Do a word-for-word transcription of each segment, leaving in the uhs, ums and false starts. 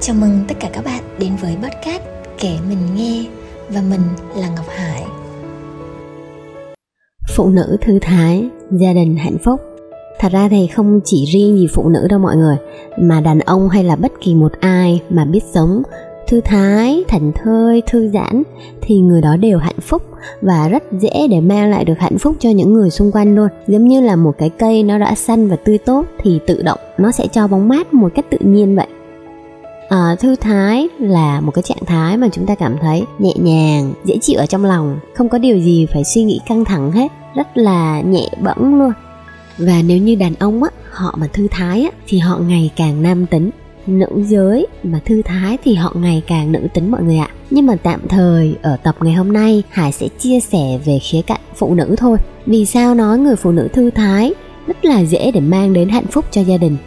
Chào mừng tất cả các bạn đến với podcast Kể Mình Nghe, và mình là Ngọc Hải. Phụ nữ thư thái, gia đình hạnh phúc. Thật ra thì không chỉ riêng gì phụ nữ đâu mọi người, mà đàn ông hay là bất kỳ một ai mà biết sống thư thái, thảnh thơi, thư giãn thì người đó đều hạnh phúc và rất dễ để mang lại được hạnh phúc cho những người xung quanh luôn. Giống như là một cái cây nó đã xanh và tươi tốt thì tự động nó sẽ cho bóng mát một cách tự nhiên vậy. À, thư thái là một cái trạng thái mà chúng ta cảm thấy nhẹ nhàng, dễ chịu ở trong lòng, không có điều gì phải suy nghĩ căng thẳng hết, rất là nhẹ bẫng luôn. Và nếu như đàn ông á, họ mà thư thái á, thì họ ngày càng nam tính. Nữ giới mà thư thái thì họ ngày càng nữ tính mọi người ạ. Nhưng mà tạm thời ở tập ngày hôm nay, Hải sẽ chia sẻ về khía cạnh phụ nữ thôi. Vì sao nói người phụ nữ thư thái rất là dễ để mang đến hạnh phúc cho gia đình.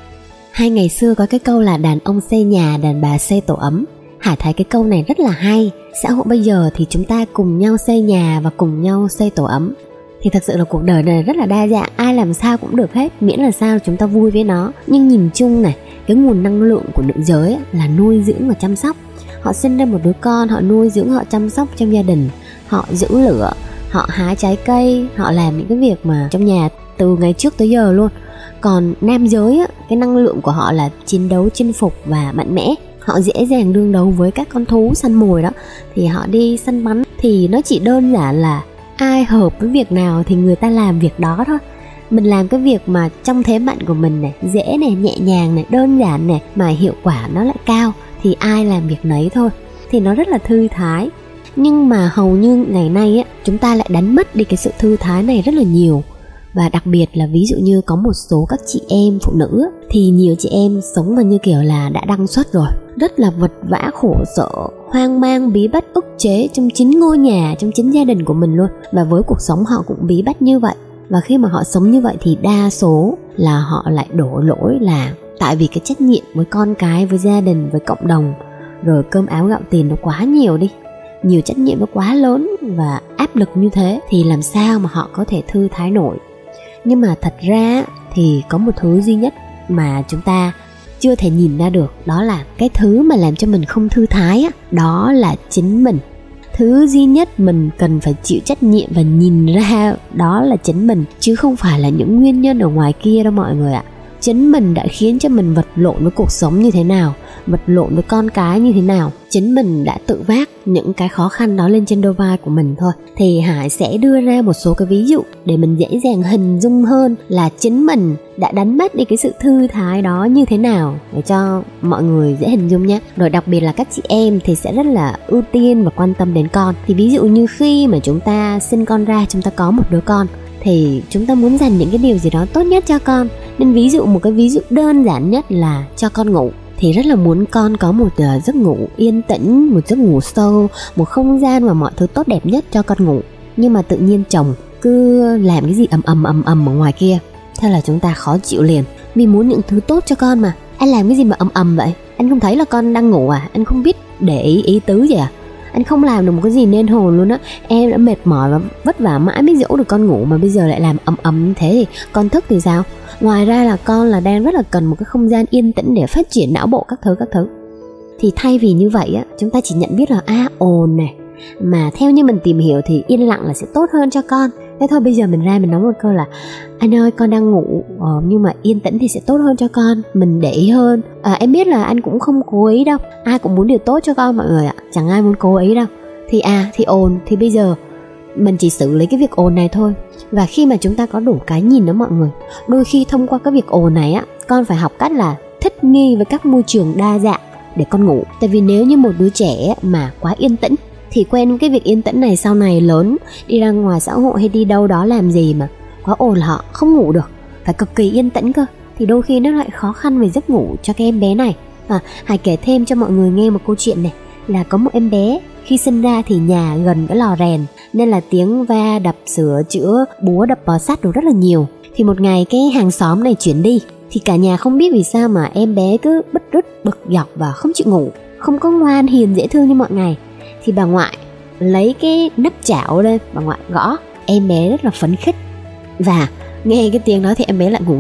Hay ngày xưa có cái câu là đàn ông xây nhà, đàn bà xây tổ ấm. Hải thấy cái câu này rất là hay. Xã hội bây giờ thì chúng ta cùng nhau xây nhà và cùng nhau xây tổ ấm. Thì thật sự là cuộc đời này rất là đa dạng, ai làm sao cũng được hết, miễn là sao chúng ta vui với nó. Nhưng nhìn chung này, cái nguồn năng lượng của nữ giới là nuôi dưỡng và chăm sóc. Họ sinh ra một đứa con, họ nuôi dưỡng, họ chăm sóc trong gia đình, họ giữ lửa, họ hái trái cây, họ làm những cái việc mà trong nhà từ ngày trước tới giờ luôn. Còn nam giới á, cái năng lượng của họ là chiến đấu, chinh phục và mạnh mẽ. Họ dễ dàng đương đấu với các con thú săn mồi đó. Thì họ đi săn bắn thì nó chỉ đơn giản là ai hợp với việc nào thì người ta làm việc đó thôi. Mình làm cái việc mà trong thế mạnh của mình này, dễ này, nhẹ nhàng này, đơn giản này, mà hiệu quả nó lại cao thì ai làm việc nấy thôi. Thì nó rất là thư thái. Nhưng mà hầu như ngày nay á, chúng ta lại đánh mất đi cái sự thư thái này rất là nhiều. Và đặc biệt là ví dụ như có một số các chị em phụ nữ thì nhiều chị em sống mà như kiểu là đã đăng xuất rồi, rất là vật vã, khổ sở, hoang mang, bí bách, ức chế trong chính ngôi nhà, trong chính gia đình của mình luôn. Và với cuộc sống họ cũng bí bách như vậy. Và khi mà họ sống như vậy thì đa số là họ lại đổ lỗi là tại vì cái trách nhiệm với con cái, với gia đình, với cộng đồng, rồi cơm áo gạo tiền nó quá nhiều đi, nhiều trách nhiệm nó quá lớn và áp lực như thế thì làm sao mà họ có thể thư thái nổi. Nhưng mà thật ra thì có một thứ duy nhất mà chúng ta chưa thể nhìn ra được, đó là cái thứ mà làm cho mình không thư thái á, đó là chính mình. Thứ duy nhất mình cần phải chịu trách nhiệm và nhìn ra đó là chính mình, chứ không phải là những nguyên nhân ở ngoài kia đâu mọi người ạ. Chính mình đã khiến cho mình vật lộn với cuộc sống như thế nào, vật lộn với con cái như thế nào. Chính mình đã tự vác những cái khó khăn đó lên trên đôi vai của mình thôi. Thì Hải sẽ đưa ra một số cái ví dụ để mình dễ dàng hình dung hơn là chính mình đã đánh mất đi cái sự thư thái đó như thế nào, để cho mọi người dễ hình dung nhé. Rồi đặc biệt là các chị em thì sẽ rất là ưu tiên và quan tâm đến con. Thì ví dụ như khi mà chúng ta sinh con ra, chúng ta có một đứa con thì chúng ta muốn dành những cái điều gì đó tốt nhất cho con. Nên ví dụ một cái ví dụ đơn giản nhất là cho con ngủ, thì rất là muốn con có một uh, giấc ngủ yên tĩnh, một giấc ngủ sâu, một không gian và mọi thứ tốt đẹp nhất cho con ngủ. Nhưng mà tự nhiên chồng cứ làm cái gì ầm ầm ầm ầm ở ngoài kia, thế là chúng ta khó chịu liền. Vì muốn những thứ tốt cho con mà, anh làm cái gì mà ầm ầm vậy? Anh không thấy là con đang ngủ à? Anh không biết để ý ý tứ gì à? Anh không làm được một cái gì nên hồn luôn á. Em đã mệt mỏi và vất vả mãi mới dỗ được con ngủ, mà bây giờ lại làm ầm ầm như thế thì con thức thì sao? Ngoài ra là con là đang rất là cần một cái không gian yên tĩnh để phát triển não bộ các thứ các thứ. Thì thay vì như vậy á, chúng ta chỉ nhận biết là à ồn này, mà theo như mình tìm hiểu thì yên lặng là sẽ tốt hơn cho con. Thế thôi bây giờ mình ra mình nói một câu là anh ơi con đang ngủ, ờ, nhưng mà yên tĩnh thì sẽ tốt hơn cho con, mình để ý hơn. à, Em biết là anh cũng không cố ý đâu, ai cũng muốn điều tốt cho con mọi người ạ, chẳng ai muốn cố ý đâu. Thì à thì ồn, thì bây giờ mình chỉ xử lý cái việc ồn này thôi. Và khi mà chúng ta có đủ cái nhìn đó mọi người, đôi khi thông qua cái việc ồn này á, con phải học cách là thích nghi với các môi trường đa dạng để con ngủ. Tại vì nếu như một đứa trẻ mà quá yên tĩnh thì quen cái việc yên tĩnh này, sau này lớn đi ra ngoài xã hội hay đi đâu đó làm gì mà quá ồn là họ không ngủ được, phải cực kỳ yên tĩnh cơ, thì đôi khi nó lại khó khăn về giấc ngủ cho cái em bé này. à, Hải kể thêm cho mọi người nghe một câu chuyện này, là có một em bé khi sinh ra thì nhà gần cái lò rèn, nên là tiếng va đập, sửa chữa, búa đập vào sắt được rất là nhiều. Thì một ngày cái hàng xóm này chuyển đi, thì cả nhà không biết vì sao mà em bé cứ bứt rứt, bực dọc và không chịu ngủ, không có ngoan hiền dễ thương như mọi ngày. Thì bà ngoại lấy cái nắp chảo lên, bà ngoại gõ, em bé rất là phấn khích. Và nghe cái tiếng đó thì em bé lại ngủ ngon.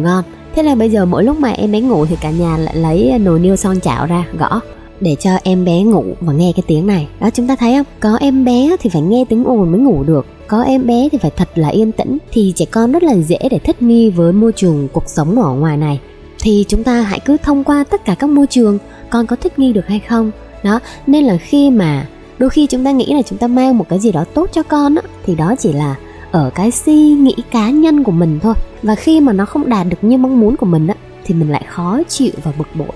Thế là bây giờ mỗi lúc mà em bé ngủ thì cả nhà lại lấy nồi niêu son chảo ra gõ để cho em bé ngủ và nghe cái tiếng này. Đó, chúng ta thấy không? Có em bé thì phải nghe tiếng ồn mới ngủ được, có em bé thì phải thật là yên tĩnh, thì trẻ con rất là dễ để thích nghi với môi trường cuộc sống ở ngoài này. Thì chúng ta hãy cứ thông qua tất cả các môi trường, con có thích nghi được hay không. Đó, nên là khi mà đôi khi chúng ta nghĩ là chúng ta mang một cái gì đó tốt cho con á, thì đó chỉ là ở cái suy nghĩ cá nhân của mình thôi. Và khi mà nó không đạt được như mong muốn của mình á, thì mình lại khó chịu và bực bội.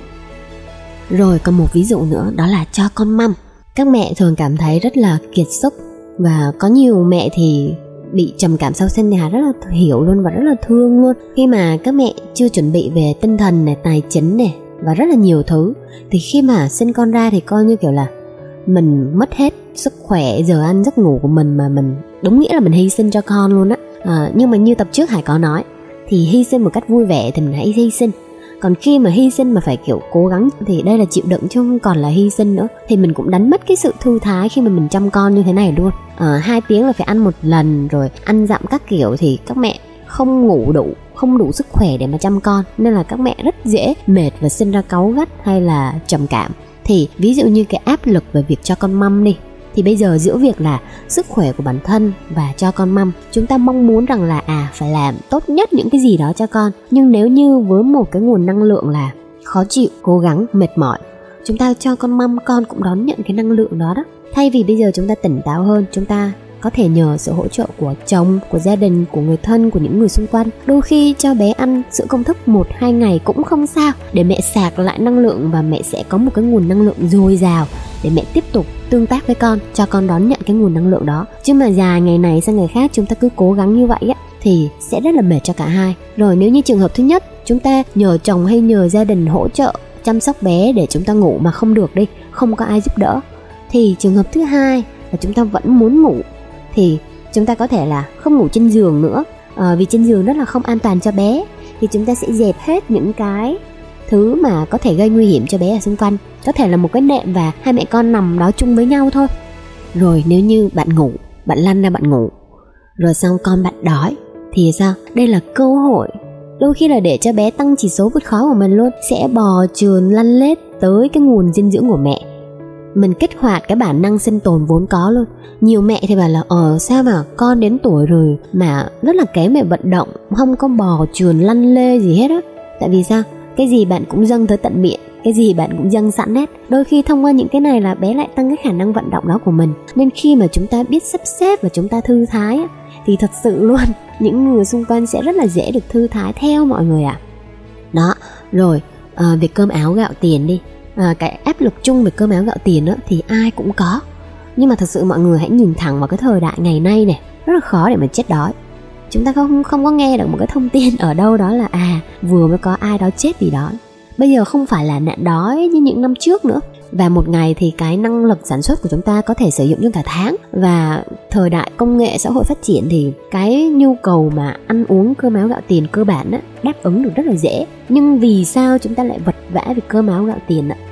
Rồi còn một ví dụ nữa, đó là cho con măm. Các mẹ thường cảm thấy rất là kiệt sức, và có nhiều mẹ thì bị trầm cảm sau sinh thì Hà rất là hiểu luôn và rất là thương luôn. Khi mà các mẹ chưa chuẩn bị về tinh thần này, tài chính này và rất là nhiều thứ, thì khi mà sinh con ra thì coi như kiểu là mình mất hết sức khỏe, giờ ăn giấc ngủ của mình, mà mình đúng nghĩa là mình hy sinh cho con luôn á. À, nhưng mà như tập trước Hải có nói, thì hy sinh một cách vui vẻ thì mình hãy hy sinh. Còn khi mà hy sinh mà phải kiểu cố gắng thì đây là chịu đựng chứ không còn là hy sinh nữa. Thì mình cũng đánh mất cái sự thư thái khi mà mình chăm con như thế này luôn. à, Hai tiếng là phải ăn một lần, rồi ăn dặm các kiểu, thì các mẹ không ngủ đủ, không đủ sức khỏe để mà chăm con, nên là các mẹ rất dễ mệt và sinh ra cáu gắt hay là trầm cảm. Thì ví dụ như cái áp lực về việc cho con măm đi, thì bây giờ giữa việc là sức khỏe của bản thân và cho con măm, chúng ta mong muốn rằng là à phải làm tốt nhất những cái gì đó cho con. Nhưng nếu như với một cái nguồn năng lượng là khó chịu, cố gắng, mệt mỏi, chúng ta cho con măm, con cũng đón nhận cái năng lượng đó đó. Thay vì bây giờ chúng ta tỉnh táo hơn, chúng ta có thể nhờ sự hỗ trợ của chồng, của gia đình, của người thân, của những người xung quanh. Đôi khi cho bé ăn sữa công thức một hai ngày cũng không sao, để mẹ sạc lại năng lượng và mẹ sẽ có một cái nguồn năng lượng dồi dào để mẹ tiếp tục tương tác với con, cho con đón nhận cái nguồn năng lượng đó. Chứ mà dài ngày này sang ngày khác chúng ta cứ cố gắng như vậy á, thì sẽ rất là mệt cho cả hai. Rồi nếu như trường hợp thứ nhất, chúng ta nhờ chồng hay nhờ gia đình hỗ trợ chăm sóc bé để chúng ta ngủ mà không được đi, không có ai giúp đỡ, thì trường hợp thứ hai là chúng ta vẫn muốn ngủ, thì chúng ta có thể là không ngủ trên giường nữa, à, vì trên giường rất là không an toàn cho bé. Thì chúng ta sẽ dẹp hết những cái thứ mà có thể gây nguy hiểm cho bé ở xung quanh, có thể là một cái nệm và hai mẹ con nằm đó chung với nhau thôi. Rồi nếu như bạn ngủ, bạn lăn ra bạn ngủ, rồi xong con bạn đói, thì sao? Đây là cơ hội, đôi khi là để cho bé tăng chỉ số vượt khó của mình luôn, sẽ bò trườn lăn lết tới cái nguồn dinh dưỡng của mẹ. Mình kích hoạt cái bản năng sinh tồn vốn có luôn. Nhiều mẹ thì bảo là ờ sao mà con đến tuổi rồi mà rất là kém về vận động, không có bò trườn lăn lê gì hết á. Tại vì sao? Cái gì bạn cũng dâng tới tận miệng, cái gì bạn cũng dâng sẵn hết. Đôi khi thông qua những cái này là bé lại tăng cái khả năng vận động đó của mình. Nên khi mà chúng ta biết sắp xếp và chúng ta thư thái á, thì thật sự luôn, những người xung quanh sẽ rất là dễ được thư thái theo mọi người ạ. À. Đó, rồi à, việc cơm áo gạo tiền đi. À, cái áp lực chung về cơm áo gạo tiền đó, thì ai cũng có. Nhưng mà thật sự mọi người hãy nhìn thẳng vào cái thời đại ngày nay này, rất là khó để mà chết đói. Chúng ta không không có nghe được một cái thông tin ở đâu đó là à vừa mới có ai đó chết vì đói. Bây giờ không phải là nạn đói như những năm trước nữa. Và một ngày thì cái năng lực sản xuất của chúng ta có thể sử dụng cho cả tháng. Và thời đại công nghệ xã hội phát triển thì cái nhu cầu mà ăn uống cơm áo gạo tiền cơ bản á, đáp ứng được rất là dễ. Nhưng vì sao chúng ta lại vật vã về cơm áo gạo tiền ạ?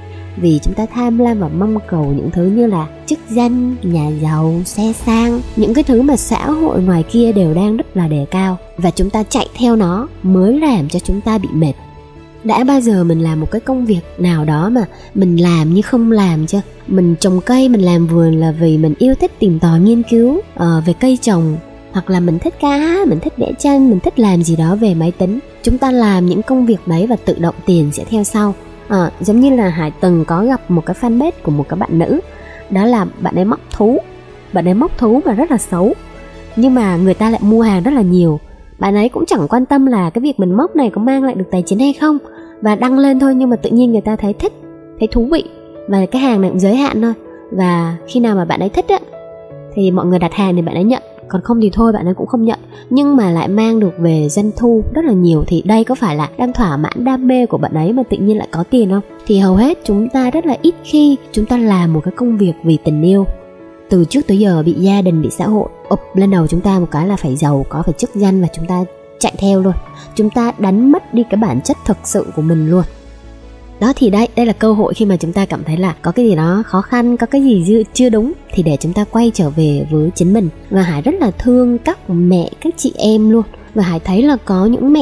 Vì chúng ta tham lam và mong cầu những thứ như là chức danh, nhà giàu, xe sang, những cái thứ mà xã hội ngoài kia đều đang rất là đề cao, và chúng ta chạy theo nó mới làm cho chúng ta bị mệt. Đã bao giờ mình làm một cái công việc nào đó mà mình làm như không làm chưa? Mình trồng cây, mình làm vườn là vì mình yêu thích tìm tòi nghiên cứu uh, về cây trồng, hoặc là mình thích ca hát, mình thích vẽ tranh, mình thích làm gì đó về máy tính. Chúng ta làm những công việc đấy và tự động tiền sẽ theo sau. À, giống như là Hải từng có gặp một cái fanpage của một cái bạn nữ, đó là bạn ấy móc thú. Bạn ấy móc thú mà rất là xấu, nhưng mà người ta lại mua hàng rất là nhiều. Bạn ấy cũng chẳng quan tâm là cái việc mình móc này có mang lại được tài chính hay không, và đăng lên thôi. Nhưng mà tự nhiên người ta thấy thích, thấy thú vị, và cái hàng này cũng giới hạn thôi. Và khi nào mà bạn ấy thích á, thì mọi người đặt hàng thì bạn ấy nhận, còn không thì thôi bạn ấy cũng không nhận. Nhưng mà lại mang được về doanh thu rất là nhiều. Thì đây có phải là đang thỏa mãn đam mê của bạn ấy mà tự nhiên lại có tiền không? Thì hầu hết chúng ta rất là ít khi chúng ta làm một cái công việc vì tình yêu. Từ trước tới giờ bị gia đình, bị xã hội ụp lên đầu chúng ta một cái là phải giàu có, phải chức danh, và chúng ta chạy theo luôn. Chúng ta đánh mất đi cái bản chất thực sự của mình luôn. Đó, thì đây, đây là cơ hội khi mà chúng ta cảm thấy là có cái gì đó khó khăn, có cái gì chưa đúng, thì để chúng ta quay trở về với chính mình. Và Hải rất là thương các mẹ, các chị em luôn. Và Hải thấy là có những mẹ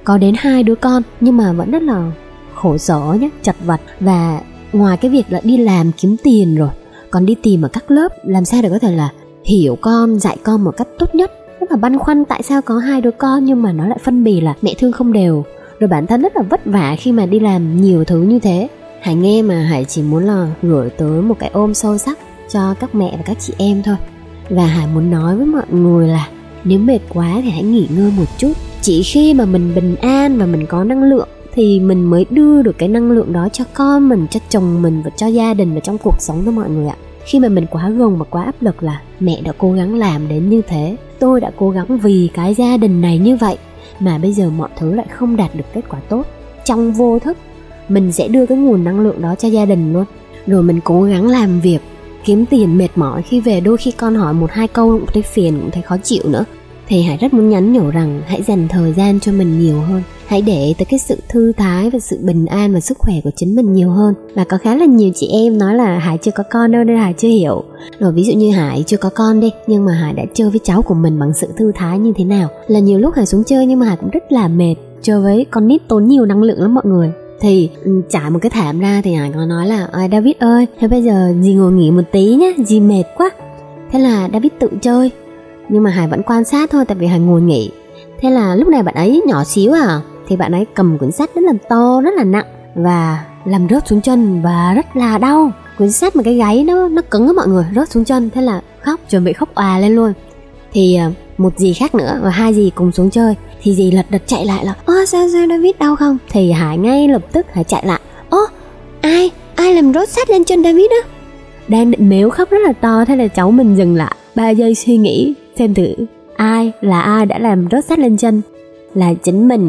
có đến hai đứa con nhưng mà vẫn rất là khổ sở nhé, chật vật. Và ngoài cái việc là đi làm kiếm tiền rồi, còn đi tìm ở các lớp làm sao để có thể là hiểu con, dạy con một cách tốt nhất. Rất là băn khoăn tại sao có hai đứa con nhưng mà nó lại phân bì là mẹ thương không đều. Rồi bản thân rất là vất vả khi mà đi làm nhiều thứ như thế. Hải nghe mà Hải chỉ muốn là gửi tới một cái ôm sâu sắc cho các mẹ và các chị em thôi. Và Hải muốn nói với mọi người là nếu mệt quá thì hãy nghỉ ngơi một chút. Chỉ khi mà mình bình an và mình có năng lượng thì mình mới đưa được cái năng lượng đó cho con mình, cho chồng mình và cho gia đình và trong cuộc sống đó mọi người ạ. Khi mà mình quá gồng và quá áp lực là mẹ đã cố gắng làm đến như thế, tôi đã cố gắng vì cái gia đình này như vậy mà bây giờ mọi thứ lại không đạt được kết quả tốt. Trong vô thức mình sẽ đưa cái nguồn năng lượng đó cho gia đình luôn. Rồi mình cố gắng làm việc, kiếm tiền mệt mỏi, khi về đôi khi con hỏi một hai câu cũng thấy phiền, cũng thấy khó chịu nữa. Thì Hải rất muốn nhắn nhủ rằng hãy dành thời gian cho mình nhiều hơn. Hãy để tới cái sự thư thái và sự bình an và sức khỏe của chính mình nhiều hơn. Và có khá là nhiều chị em nói là Hải chưa có con đâu nên Hải chưa hiểu. Rồi ví dụ như Hải chưa có con đi, nhưng mà Hải đã chơi với cháu của mình bằng sự thư thái như thế nào. Là nhiều lúc Hải xuống chơi nhưng mà Hải cũng rất là mệt. Chơi với con nít tốn nhiều năng lượng lắm mọi người. Thì trải một cái thảm ra thì Hải có nói là David ơi, thế bây giờ dì ngồi nghỉ một tí nhé, dì mệt quá. Thế là David tự chơi. Nhưng mà Hải vẫn quan sát thôi, tại vì Hải ngồi nghỉ. Thế là lúc này bạn ấy nhỏ xíu à, thì bạn ấy cầm cuốn sách rất là to, rất là nặng và làm rớt xuống chân và rất là đau. Cuốn sách mà cái gáy nó nó cứng á mọi người, rớt xuống chân. Thế là khóc, chuẩn bị khóc òa lên luôn. Thì một dì khác nữa và hai dì cùng xuống chơi. Thì dì lật đật chạy lại là ơ sao sao David đau không? Thì Hải ngay lập tức Hải chạy lại. Ơ ai ai làm rớt sách lên chân David á? Đang định mếu khóc rất là to. Thế là cháu mình dừng lại ba giây suy nghĩ xem thử ai là ai đã làm rớt sách lên chân. Là chính mình.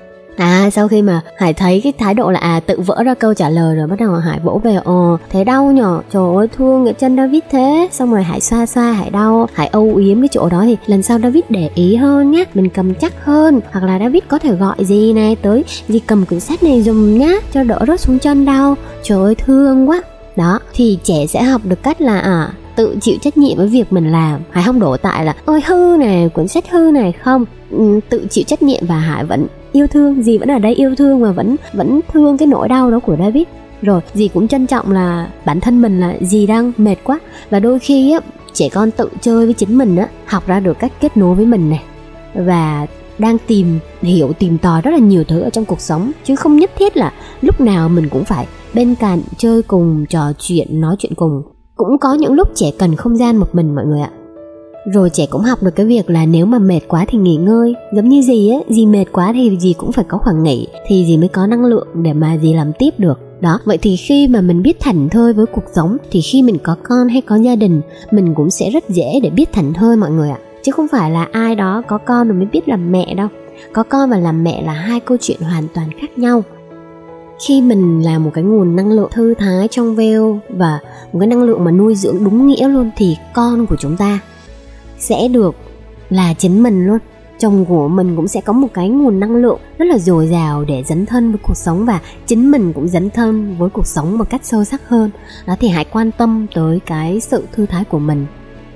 À sau khi mà Hải thấy cái thái độ là à tự vỡ ra câu trả lời rồi, bắt đầu Hải vỗ về ồ thấy đau nhở, trời ơi thương cái chân David thế. Xong rồi Hải xoa xoa Hải đau, Hải âu yếm cái chỗ đó thì lần sau David để ý hơn nhá, mình cầm chắc hơn, hoặc là David có thể gọi gì này tới gì cầm quyển sách này dùm nhá cho đỡ rớt xuống chân đau. Trời ơi thương quá. Đó thì trẻ sẽ học được cách là à tự chịu trách nhiệm với việc mình làm. Hải không đổ tại là ôi hư này, cuốn sách hư này, không. Ừ, tự chịu trách nhiệm và Hải vẫn yêu thương, dì vẫn ở đây yêu thương và vẫn vẫn thương cái nỗi đau đó của David. Rồi dì cũng trân trọng là bản thân mình là dì đang mệt quá. Và đôi khi á, trẻ con tự chơi với chính mình á, học ra được cách kết nối với mình này. Và đang tìm hiểu, tìm tòi rất là nhiều thứ ở trong cuộc sống. Chứ không nhất thiết là lúc nào mình cũng phải bên cạnh, chơi cùng, trò chuyện, nói chuyện cùng. Cũng có những lúc trẻ cần không gian một mình mọi người ạ. Rồi trẻ cũng học được cái việc là nếu mà mệt quá thì nghỉ ngơi. Giống như dì ấy, dì mệt quá thì dì cũng phải có khoảng nghỉ, thì dì mới có năng lượng để mà dì làm tiếp được. Đó, vậy thì khi mà mình biết thảnh thơi với cuộc sống, thì khi mình có con hay có gia đình, mình cũng sẽ rất dễ để biết thảnh thơi mọi người ạ. Chứ không phải là ai đó có con rồi mới biết làm mẹ đâu. Có con và làm mẹ là hai câu chuyện hoàn toàn khác nhau. Khi mình là một cái nguồn năng lượng thư thái trong veo và một cái năng lượng mà nuôi dưỡng đúng nghĩa luôn, thì con của chúng ta sẽ được là chính mình luôn. Chồng của mình cũng sẽ có một cái nguồn năng lượng rất là dồi dào để dấn thân với cuộc sống, và chính mình cũng dấn thân với cuộc sống một cách sâu sắc hơn. Đó thì hãy quan tâm tới cái sự thư thái của mình.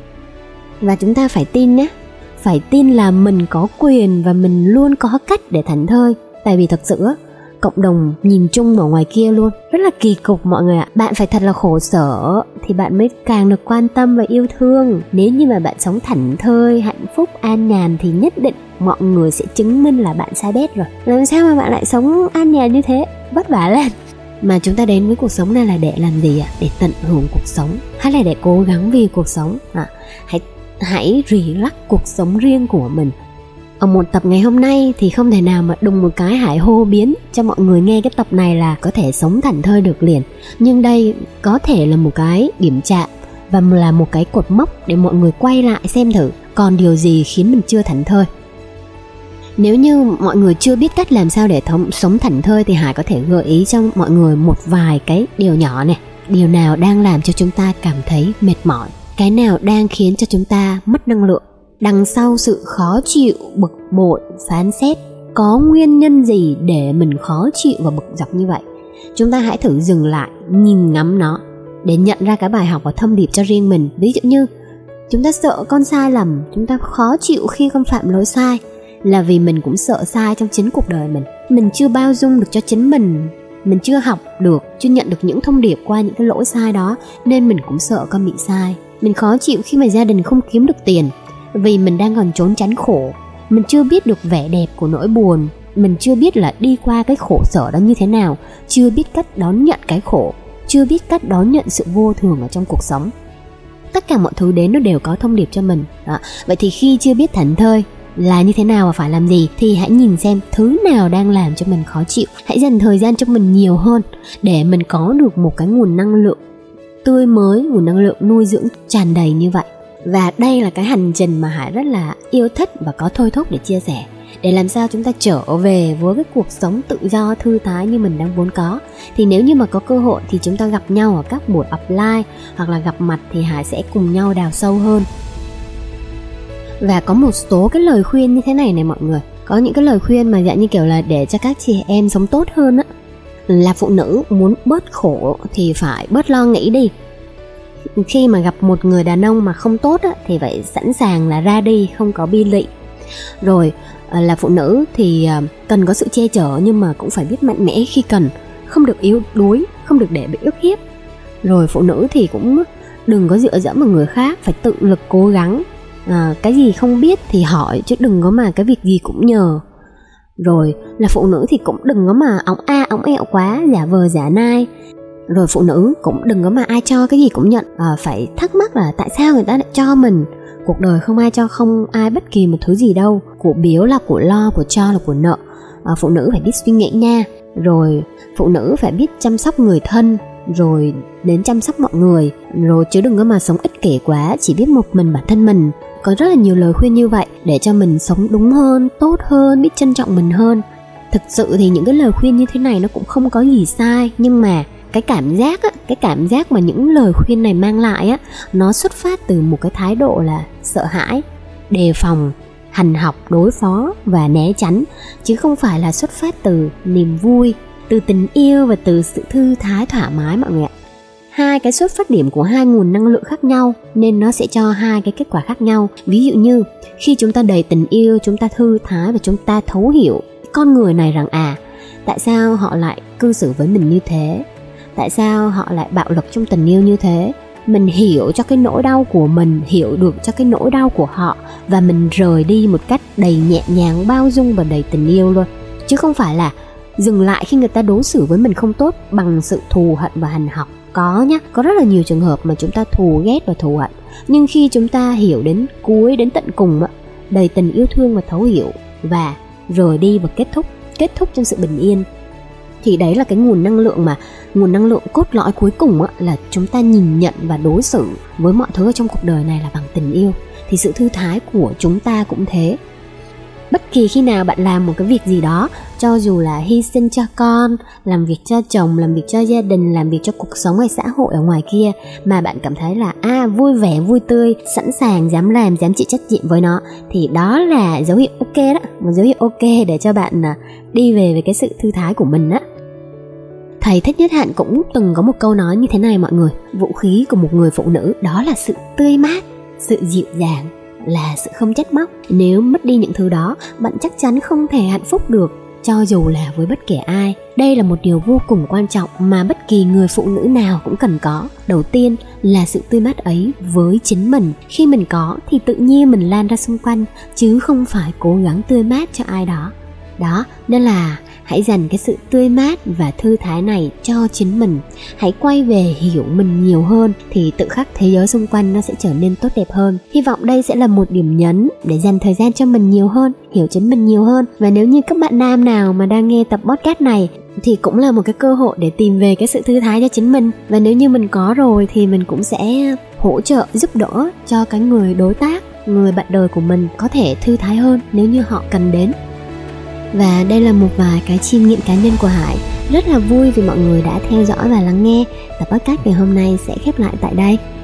Và chúng ta phải tin nhé, phải tin là mình có quyền và mình luôn có cách để thảnh thơi. Tại vì thật sự cộng đồng nhìn chung ở ngoài kia luôn rất là kỳ cục mọi người ạ. Bạn phải thật là khổ sở thì bạn mới càng được quan tâm và yêu thương. Nếu như mà bạn sống thảnh thơi, hạnh phúc, an nhàn thì nhất định mọi người sẽ chứng minh là bạn sai bét rồi. Làm sao mà bạn lại sống an nhàn như thế, vất vả lên. Mà chúng ta đến với cuộc sống này là để làm gì ạ? Để tận hưởng cuộc sống, hay là để cố gắng vì cuộc sống? À, hãy hãy relax cuộc sống riêng của mình. Ở một tập ngày hôm nay thì không thể nào mà đùng một cái Hải hô biến cho mọi người nghe cái tập này là có thể sống thảnh thơi được liền. Nhưng đây có thể là một cái điểm chạm và là một cái cột mốc để mọi người quay lại xem thử còn điều gì khiến mình chưa thảnh thơi. Nếu như mọi người chưa biết cách làm sao để thống, sống thảnh thơi thì Hải có thể gợi ý cho mọi người một vài cái điều nhỏ này. Điều nào đang làm cho chúng ta cảm thấy mệt mỏi? Cái nào đang khiến cho chúng ta mất năng lượng? Đằng sau sự khó chịu, bực bội, phán xét, có nguyên nhân gì để mình khó chịu và bực dọc như vậy? Chúng ta hãy thử dừng lại, nhìn ngắm nó để nhận ra cái bài học và thông điệp cho riêng mình. Ví dụ như chúng ta sợ con sai lầm, chúng ta khó chịu khi con phạm lỗi sai, là vì mình cũng sợ sai trong chính cuộc đời mình. Mình chưa bao dung được cho chính mình, mình chưa học được, chưa nhận được những thông điệp qua những cái lỗi sai đó, nên mình cũng sợ con bị sai. Mình khó chịu khi mà gia đình không kiếm được tiền, vì mình đang còn trốn tránh khổ. Mình chưa biết được vẻ đẹp của nỗi buồn, mình chưa biết là đi qua cái khổ sở đó như thế nào, chưa biết cách đón nhận cái khổ, chưa biết cách đón nhận sự vô thường ở trong cuộc sống. Tất cả mọi thứ đến nó đều có thông điệp cho mình đó. Vậy thì khi chưa biết thảnh thơi là như thế nào và phải làm gì, thì hãy nhìn xem thứ nào đang làm cho mình khó chịu. Hãy dành thời gian cho mình nhiều hơn để mình có được một cái nguồn năng lượng tươi mới, nguồn năng lượng nuôi dưỡng tràn đầy như vậy. Và đây là cái hành trình mà Hải rất là yêu thích và có thôi thúc để chia sẻ, để làm sao chúng ta trở về với cái cuộc sống tự do thư thái như mình đang vốn có. Thì nếu như mà có cơ hội thì chúng ta gặp nhau ở các buổi offline hoặc là gặp mặt, thì Hải sẽ cùng nhau đào sâu hơn. Và có một số cái lời khuyên như thế này này mọi người. Có những cái lời khuyên mà dạng như kiểu là để cho các chị em sống tốt hơn á. Là phụ nữ muốn bớt khổ thì phải bớt lo nghĩ đi. Khi mà gặp một người đàn ông mà không tốt á, thì phải sẵn sàng là ra đi, không có bi lụy. Rồi là phụ nữ thì cần có sự che chở, nhưng mà cũng phải biết mạnh mẽ khi cần, không được yếu đuối, không được để bị ức hiếp. Rồi phụ nữ thì cũng đừng có dựa dẫm vào người khác, phải tự lực cố gắng. À, cái gì không biết thì hỏi, chứ đừng có mà cái việc gì cũng nhờ. Rồi là phụ nữ thì cũng đừng có mà óng a óng ẹo quá, giả vờ giả nai. Rồi phụ nữ cũng đừng có mà ai cho cái gì cũng nhận, à, phải thắc mắc là tại sao người ta lại cho mình. Cuộc đời không ai cho không ai bất kỳ một thứ gì đâu. Của biếu là của lo, của cho là của nợ. à, Phụ nữ phải biết suy nghĩ nha. Rồi phụ nữ phải biết chăm sóc người thân, rồi đến chăm sóc mọi người. Rồi chứ đừng có mà sống ích kỷ quá, chỉ biết một mình bản thân mình. Có rất là nhiều lời khuyên như vậy để cho mình sống đúng hơn, tốt hơn, biết trân trọng mình hơn. Thực sự thì những cái lời khuyên như thế này nó cũng không có gì sai, nhưng mà cái cảm giác á, cái cảm giác mà những lời khuyên này mang lại á, nó xuất phát từ một cái thái độ là sợ hãi, đề phòng, hành học, đối phó và né tránh, chứ không phải là xuất phát từ niềm vui, từ tình yêu và từ sự thư thái thoải mái mọi người ạ. Hai cái xuất phát điểm của hai nguồn năng lượng khác nhau nên nó sẽ cho hai cái kết quả khác nhau. Ví dụ như khi chúng ta đầy tình yêu, chúng ta thư thái và chúng ta thấu hiểu con người này rằng à, tại sao họ lại cư xử với mình như thế, tại sao họ lại bạo lực trong tình yêu như thế. Mình hiểu cho cái nỗi đau của mình, hiểu được cho cái nỗi đau của họ, và mình rời đi một cách đầy nhẹ nhàng, bao dung và đầy tình yêu luôn. Chứ không phải là dừng lại khi người ta đối xử với mình không tốt bằng sự thù hận và hành học. Có nhá, có rất là nhiều trường hợp mà chúng ta thù ghét và thù hận. Nhưng khi chúng ta hiểu đến cuối, đến tận cùng, đầy tình yêu thương và thấu hiểu, và rời đi và kết thúc, kết thúc trong sự bình yên, thì đấy là cái nguồn năng lượng mà nguồn năng lượng cốt lõi cuối cùng á, là chúng ta nhìn nhận và đối xử với mọi thứ ở trong cuộc đời này là bằng tình yêu. Thì sự thư thái của chúng ta cũng thế. Bất kỳ khi nào bạn làm một cái việc gì đó, cho dù là hy sinh cho con, làm việc cho chồng, làm việc cho gia đình, làm việc cho cuộc sống hay xã hội ở ngoài kia, mà bạn cảm thấy là à, vui vẻ, vui tươi, sẵn sàng, dám làm, dám chịu trách nhiệm với nó, thì đó là dấu hiệu ok đó, một dấu hiệu ok để cho bạn đi về với cái sự thư thái của mình á. Thầy Thích Nhất Hạnh cũng từng có một câu nói như thế này mọi người: vũ khí của một người phụ nữ đó là sự tươi mát, sự dịu dàng, là sự không trách móc. Nếu mất đi những thứ đó, bạn chắc chắn không thể hạnh phúc được, cho dù là với bất kể ai. Đây là một điều vô cùng quan trọng mà bất kỳ người phụ nữ nào cũng cần có. Đầu tiên là sự tươi mát ấy với chính mình. Khi mình có thì tự nhiên mình lan ra xung quanh, chứ không phải cố gắng tươi mát cho ai đó. Đó, nên là hãy dành cái sự tươi mát và thư thái này cho chính mình. Hãy quay về hiểu mình nhiều hơn, thì tự khắc thế giới xung quanh nó sẽ trở nên tốt đẹp hơn. Hy vọng đây sẽ là một điểm nhấn để dành thời gian cho mình nhiều hơn, hiểu chính mình nhiều hơn. Và nếu như các bạn nam nào mà đang nghe tập podcast này thì cũng là một cái cơ hội để tìm về cái sự thư thái cho chính mình. Và nếu như mình có rồi thì mình cũng sẽ hỗ trợ, giúp đỡ cho cái người đối tác, người bạn đời của mình có thể thư thái hơn nếu như họ cần đến. Và đây là một vài cái chiêm nghiệm cá nhân của Hải. Rất là vui vì mọi người đã theo dõi và lắng nghe. Tập podcast ngày hôm nay sẽ khép lại tại đây.